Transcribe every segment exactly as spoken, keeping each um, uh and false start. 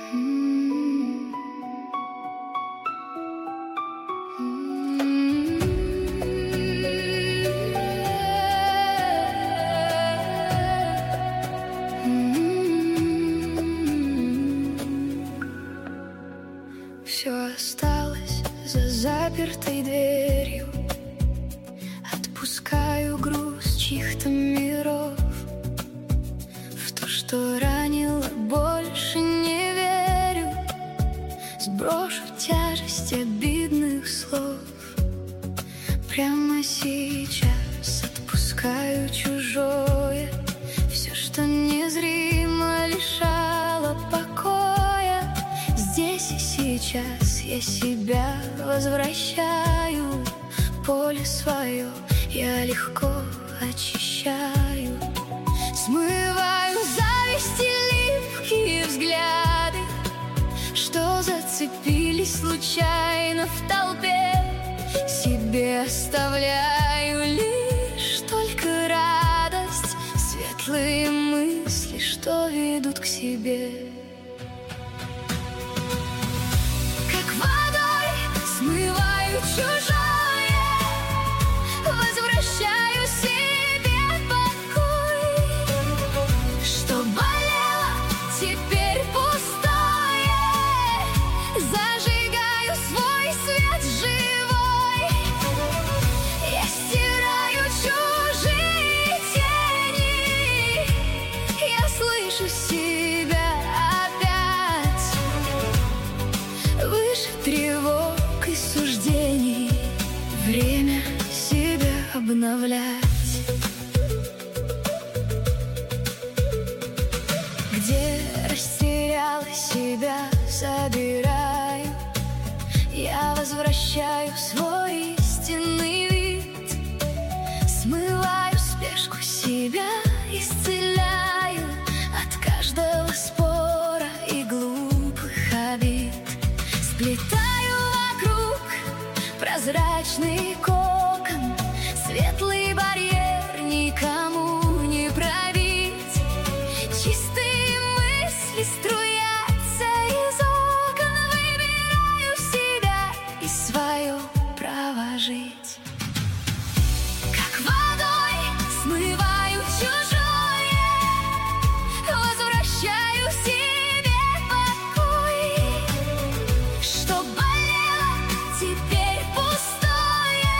Все осталось за запертой дверью. Отпускаю груз чьих-то миров. В то, что ранило, больше не верю. Сброшу тяжесть обидных слов. Прямо сейчас отпускаю чужое. Все, что незримо лишало покоя. Здесь и сейчас я себя возвращаю. Поле свое я легко очищаю. Смываю зависть и липкие взгляды, что зацепились случайно в толпе. Себе оставляю лишь только радость, светлые мысли, что ведут к себе. Как водой смываю чужое, возвращаю себе покой. Что болело, теперь пустое. Зажигаю свой свет живой. Я стираю чужие тени. Я слышу себя опять. Выше тревог и суждений. Время себя обновлять. Где растеряла себя, собираю. Я возвращаю свой истинный вид. Смываю спешку себя, исцеляю от каждого спора и глупых обид. Сплетаю вокруг прозрачный кокон, светлый барьер никому не пробить. Чистые мысли струятся из окон. Выбираю себя и свое право жить. Как водой смываю чужое, возвращаю себе покой. Что болело, теперь пустое.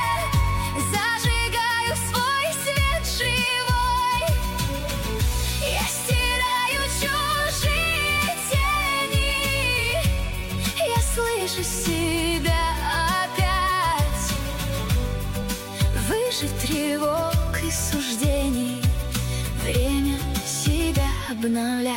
Зажигаю свой свет живой. Я стираю чужие тени. Я слышу себя опять. Выше тревог и суждений. Время себя обновлять.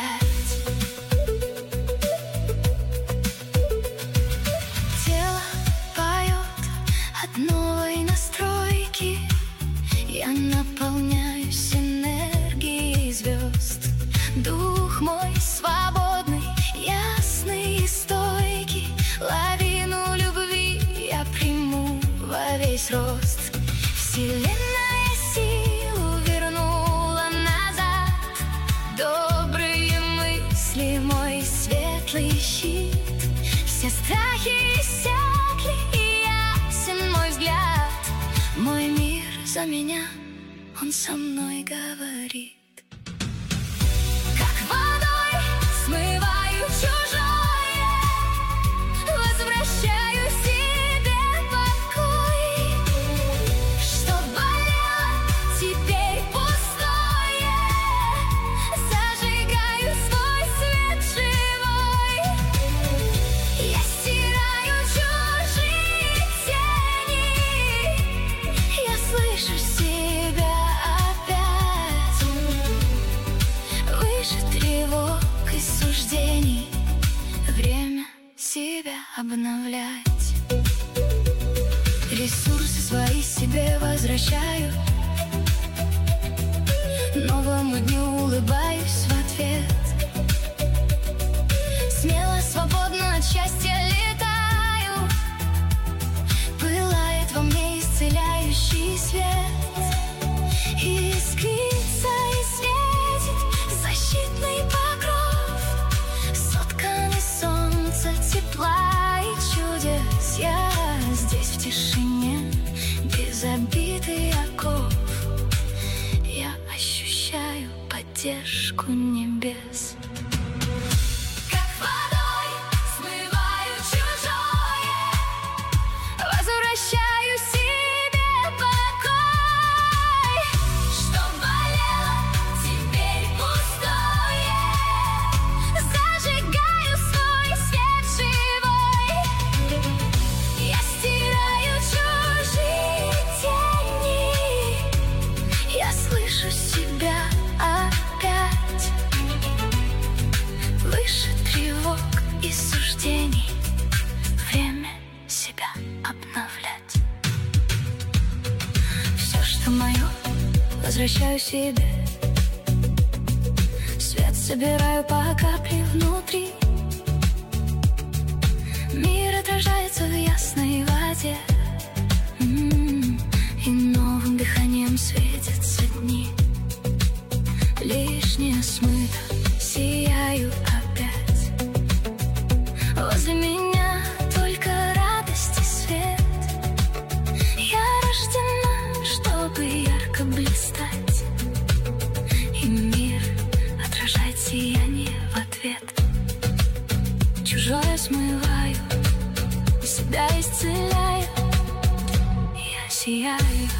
Тело поет от новой настройки. Я наполняюсь энергией звезд. Дух мой свободный, ясный и стойкий. Лавину любви я приму во весь рост. Вселенная силу вернула назад. Добрые мысли, мой светлый щит. Все страхи иссякли, и ясен мой взгляд. Мой мир за меня, он со мной говорит. Как водой смываю чужое, возвращаю себе покой. Что болело, теперь пустое. Зажигаю свой свет живой. Я стираю чужие тени. Я слышу себя опять. Выше тревог и суждений. Время себя обновлять. Ресурсы свои себе возвращаю. Новому дню улыбаюсь в ответ. Смело, свободно от счастья летаю. Пылает во мне исцеляющий свет. Искрится и светит защитный покров. Соткан поддержку небес. И суждений время себя обновлять. Все, что мое, возвращаю себе. Свет собираю по капле внутри. Мир отражается в ясной воде. М-м-м. И новым дыханием светятся дни. Лишнее смыто, сияю опять. Возле меня только радость и свет. Я рождена, чтобы ярко блистать, и мир отражает сияние в ответ. Чужое смываю, себя исцеляю. Я сияю.